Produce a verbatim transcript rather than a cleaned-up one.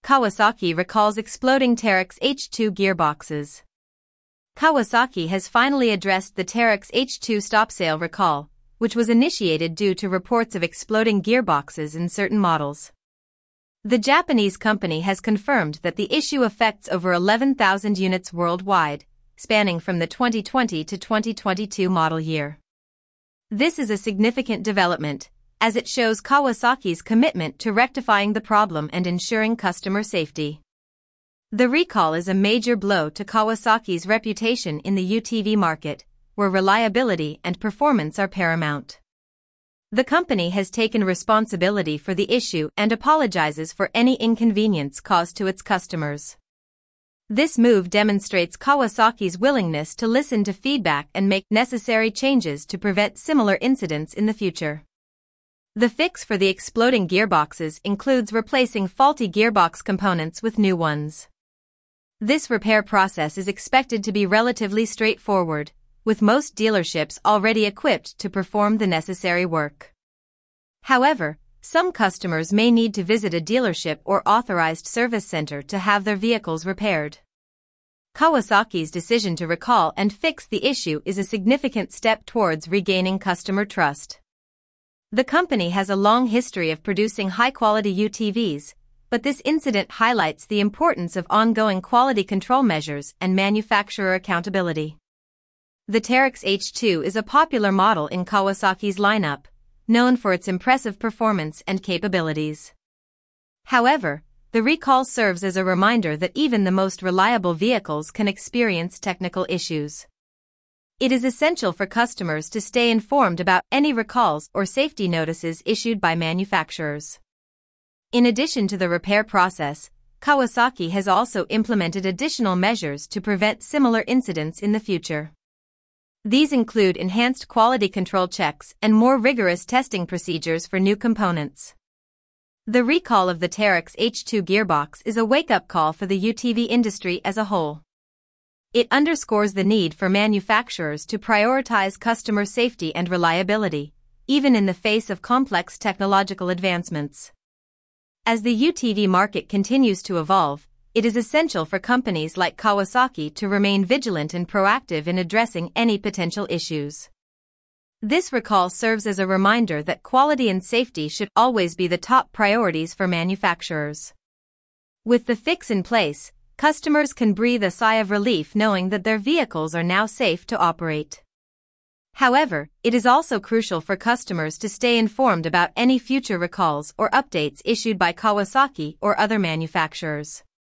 Kawasaki recalls exploding Teryx H two gearboxes. Kawasaki has finally addressed the Teryx H two stop-sale recall, which was initiated due to reports of exploding gearboxes in certain models. The Japanese company has confirmed that the issue affects over eleven thousand units worldwide, spanning from the twenty twenty to twenty twenty-two model year. This is a significant development, as it shows Kawasaki's commitment to rectifying the problem and ensuring customer safety. The recall is a major blow to Kawasaki's reputation in the U T V market, where reliability and performance are paramount. The company has taken responsibility for the issue and apologizes for any inconvenience caused to its customers. This move demonstrates Kawasaki's willingness to listen to feedback and make necessary changes to prevent similar incidents in the future. The fix for the exploding gearboxes includes replacing faulty gearbox components with new ones. This repair process is expected to be relatively straightforward, with most dealerships already equipped to perform the necessary work. However, some customers may need to visit a dealership or authorized service center to have their vehicles repaired. Kawasaki's decision to recall and fix the issue is a significant step towards regaining customer trust. The company has a long history of producing high-quality U T Vs, but this incident highlights the importance of ongoing quality control measures and manufacturer accountability. The Teryx H two is a popular model in Kawasaki's lineup, known for its impressive performance and capabilities. However, the recall serves as a reminder that even the most reliable vehicles can experience technical issues. It is essential for customers to stay informed about any recalls or safety notices issued by manufacturers. In addition to the repair process, Kawasaki has also implemented additional measures to prevent similar incidents in the future. These include enhanced quality control checks and more rigorous testing procedures for new components. The recall of the Teryx H two gearbox is a wake-up call for the U T V industry as a whole. It underscores the need for manufacturers to prioritize customer safety and reliability, even in the face of complex technological advancements. As the U T V market continues to evolve, it is essential for companies like Kawasaki to remain vigilant and proactive in addressing any potential issues. This recall serves as a reminder that quality and safety should always be the top priorities for manufacturers. With the fix in place, customers can breathe a sigh of relief knowing that their vehicles are now safe to operate. However, it is also crucial for customers to stay informed about any future recalls or updates issued by Kawasaki or other manufacturers.